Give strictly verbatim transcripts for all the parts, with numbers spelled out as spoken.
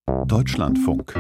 Deutschlandfunk.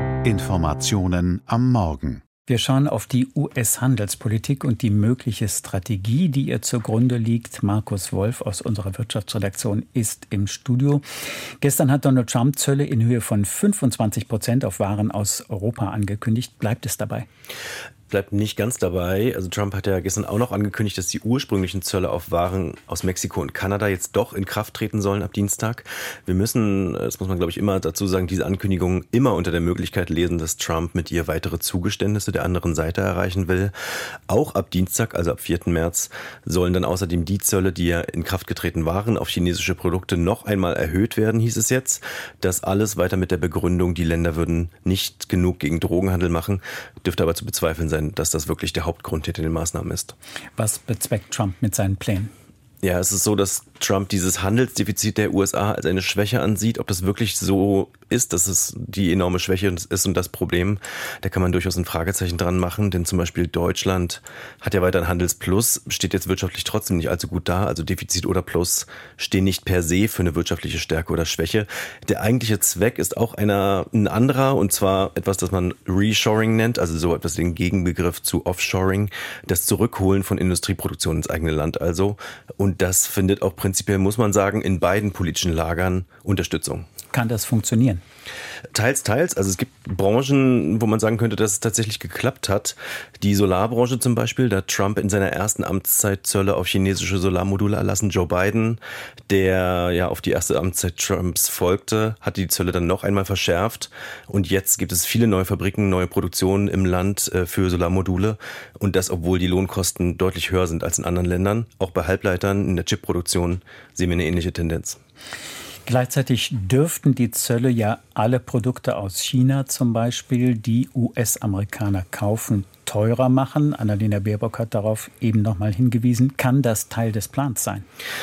Informationen am Morgen. Wir schauen auf die U S-Handelspolitik und die mögliche Strategie, die ihr zugrunde liegt. Markus Wolf aus unserer Wirtschaftsredaktion ist im Studio. Gestern hat Donald Trump Zölle in Höhe von fünfundzwanzig Prozent auf Waren aus Europa angekündigt. Bleibt es dabei? Bleibt nicht ganz dabei. Also Trump hat ja gestern auch noch angekündigt, dass die ursprünglichen Zölle auf Waren aus Mexiko und Kanada jetzt doch in Kraft treten sollen ab Dienstag. Wir müssen, das muss man glaube ich immer dazu sagen, diese Ankündigungen immer unter der Möglichkeit lesen, dass Trump mit ihr weitere Zugeständnisse der anderen Seite erreichen will. Auch ab Dienstag, also ab vierten März, sollen dann außerdem die Zölle, die ja in Kraft getreten waren, auf chinesische Produkte noch einmal erhöht werden, hieß es jetzt. Das alles weiter mit der Begründung, die Länder würden nicht genug gegen Drogenhandel machen, dürfte aber zu bezweifeln sein, dass das wirklich der Hauptgrund hinter den Maßnahmen ist. Was bezweckt Trump mit seinen Plänen? Ja, es ist so, dass Trump dieses Handelsdefizit der U S A als eine Schwäche ansieht. Ob das wirklich so ist, dass es die enorme Schwäche ist und das Problem, da kann man durchaus ein Fragezeichen dran machen. Denn zum Beispiel Deutschland hat ja weiter ein Handelsplus, steht jetzt wirtschaftlich trotzdem nicht allzu gut da. Also Defizit oder Plus stehen nicht per se für eine wirtschaftliche Stärke oder Schwäche. Der eigentliche Zweck ist auch einer, ein anderer, und zwar etwas, das man Reshoring nennt, also so etwas den Gegenbegriff zu Offshoring, das Zurückholen von Industrieproduktion ins eigene Land also. Und das findet auch prinzipiell, muss man sagen, in beiden politischen Lagern Unterstützung. Kann das funktionieren? Teils, teils. Also es gibt Branchen, wo man sagen könnte, dass es tatsächlich geklappt hat. Die Solarbranche zum Beispiel, da hat Trump in seiner ersten Amtszeit Zölle auf chinesische Solarmodule erlassen. Joe Biden, der ja auf die erste Amtszeit Trumps folgte, hat die Zölle dann noch einmal verschärft. Und jetzt gibt es viele neue Fabriken, neue Produktionen im Land für Solarmodule. Und das, obwohl die Lohnkosten deutlich höher sind als in anderen Ländern. Auch bei Halbleitern in der Chipproduktion sehen wir eine ähnliche Tendenz. Gleichzeitig dürften die Zölle ja alle Produkte aus China zum Beispiel, die U S-Amerikaner kaufen, teurer machen. Annalena Baerbock hat darauf eben noch mal hingewiesen. Kann das Teil des Plans sein?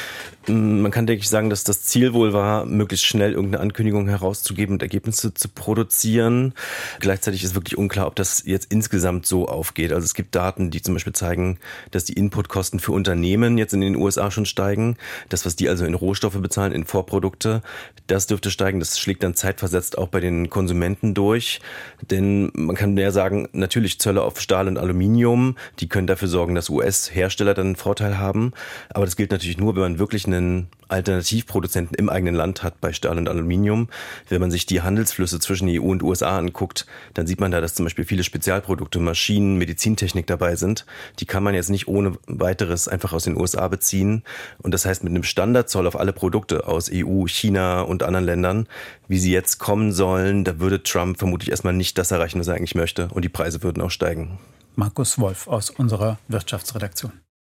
Man kann, denke ich, sagen, dass das Ziel wohl war, möglichst schnell irgendeine Ankündigung herauszugeben und Ergebnisse zu produzieren. Gleichzeitig ist wirklich unklar, ob das jetzt insgesamt so aufgeht. Also es gibt Daten, die zum Beispiel zeigen, dass die Inputkosten für Unternehmen jetzt in den U S A schon steigen. Das, was die also in Rohstoffe bezahlen, in Vorprodukte, das dürfte steigen. Das schlägt dann zeitversetzt auch bei den Konsumenten durch. Denn man kann ja sagen, natürlich Zölle auf Stahl und Aluminium, die können dafür sorgen, dass U S-Hersteller dann einen Vorteil haben. Aber das gilt natürlich nur, wenn man wirklich einen Alternativproduzenten im eigenen Land hat bei Stahl und Aluminium. Wenn man sich die Handelsflüsse zwischen E U und U S A anguckt, dann sieht man da, dass zum Beispiel viele Spezialprodukte, Maschinen, Medizintechnik dabei sind. Die kann man jetzt nicht ohne weiteres einfach aus den U S A beziehen. Und das heißt, mit einem Standardzoll auf alle Produkte aus E U, China und anderen Ländern, wie sie jetzt kommen sollen, da würde Trump vermutlich erstmal nicht das erreichen, was er eigentlich möchte. Und die Preise würden auch steigen. Markus Wolf aus unserer Wirtschaftsredaktion.